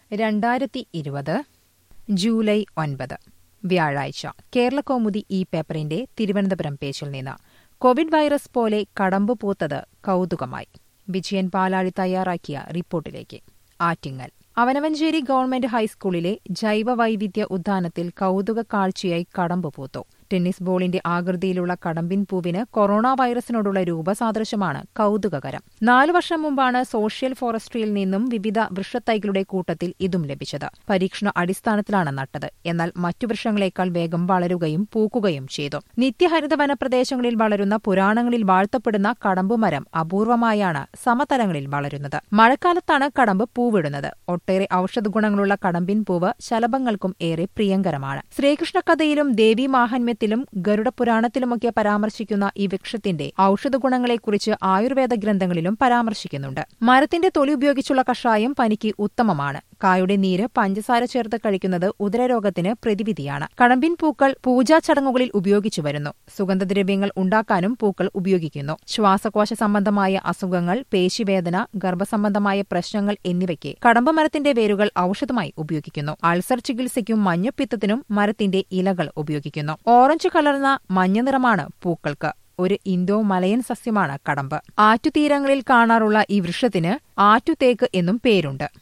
2020 July 9 വ്യാഴാഴ്ച കേരളകൗമുദി ഈ പേപ്പറിന്റെ തിരുവനന്തപുരം പേജിൽ നിന്ന് കോവിഡ് വൈറസ് പോലെ കടമ്പ് പൂത്തത് കൗതുകമായി. വിജയൻ പാലാഴി തയ്യാറാക്കിയ റിപ്പോർട്ടിലേക്ക്. ആറ്റിങ്ങൽ അവനവഞ്ചേരി ഗവൺമെന്റ് ഹൈസ്കൂളിലെ ജൈവവൈവിധ്യ ഉദ്യാനത്തിൽ കൗതുക കാഴ്ചയായി കടമ്പ് പൂത്തു. ടെന്നീസ് ബോളിന്റെ ആകൃതിയിലുള്ള കടമ്പിൻ പൂവിന് കൊറോണ വൈറസിനോടുള്ള രൂപസാദൃശ്യമാണ് കൗതുകകരം. 4 വർഷം മുമ്പാണ് സോഷ്യൽ ഫോറസ്ട്രിയിൽ നിന്നും വിവിധ വൃക്ഷത്തൈകളുടെ കൂട്ടത്തിൽ ഇതും ലഭിച്ചത്. പരീക്ഷണ അടിസ്ഥാനത്തിലാണ് നട്ടത്. എന്നാൽ മറ്റു വൃക്ഷങ്ങളെക്കാൾ വേഗം വളരുകയും പൂക്കുകയും ചെയ്തു. നിത്യഹരിത വനപ്രദേശങ്ങളിൽ വളരുന്ന പുരാണങ്ങളിൽ വാഴ്ത്തപ്പെടുന്ന കടമ്പുമരം അപൂർവമായാണ് സമതലങ്ങളിൽ വളരുന്നത്. മഴക്കാലത്താണ് കടമ്പ് പൂവിടുന്നത്. ഒട്ടേറെ ഔഷധഗുണങ്ങളുള്ള കടമ്പിൻ പൂവ് ശലഭങ്ങൾക്കും ഏറെ പ്രിയങ്കരമാണ്. ശ്രീകൃഷ്ണ കഥയിലും ദേവീമാഹാത്മ്യത്തിലും ഗരുഡപുരാണത്തിലുമൊക്കെ പരാമർശിക്കുന്ന ഈ വൃക്ഷത്തിന്റെ ഔഷധഗുണങ്ങളെക്കുറിച്ച് ആയുർവേദ ഗ്രന്ഥങ്ങളിലും പരാമർശിക്കുന്നുണ്ട്. മരത്തിന്റെ തൊലി ഉപയോഗിച്ചുള്ള കഷായം പനിക്ക് ഉത്തമമാണ്. കായുടെ നീര് പഞ്ചസാര ചേർത്ത് കഴിക്കുന്നത് ഉദരരോഗത്തിന് പ്രതിവിധിയാണ്. കടമ്പിൻ പൂക്കൾ പൂജാ ചടങ്ങുകളിൽ ഉപയോഗിച്ചു വരുന്നു. സുഗന്ധദ്രവ്യങ്ങൾ ഉണ്ടാക്കാനും പൂക്കൾ ഉപയോഗിക്കുന്നു. ശ്വാസകോശ സംബന്ധമായ അസുഖങ്ങൾ, പേശിവേദന, ഗർഭസംബന്ധമായ പ്രശ്നങ്ങൾ എന്നിവയ്ക്ക് കടമ്പ് മരത്തിന്റെ വേരുകൾ ഔഷധമായി ഉപയോഗിക്കുന്നു. അൾസർ ചികിത്സയ്ക്കും മഞ്ഞപ്പിത്തത്തിനും മരത്തിന്റെ ഇലകൾ ഉപയോഗിക്കുന്നു. ഓറഞ്ച് കലർന്ന മഞ്ഞ നിറമാണ് പൂക്കൾക്ക്. ഒരു ഇന്തോ മലയൻ സസ്യമാണ് കടമ്പ്. ആറ്റുതീരങ്ങളിൽ കാണാറുള്ള ഈ വൃക്ഷത്തിന് ആറ്റുതേക്ക് എന്നും പേരുണ്ട്.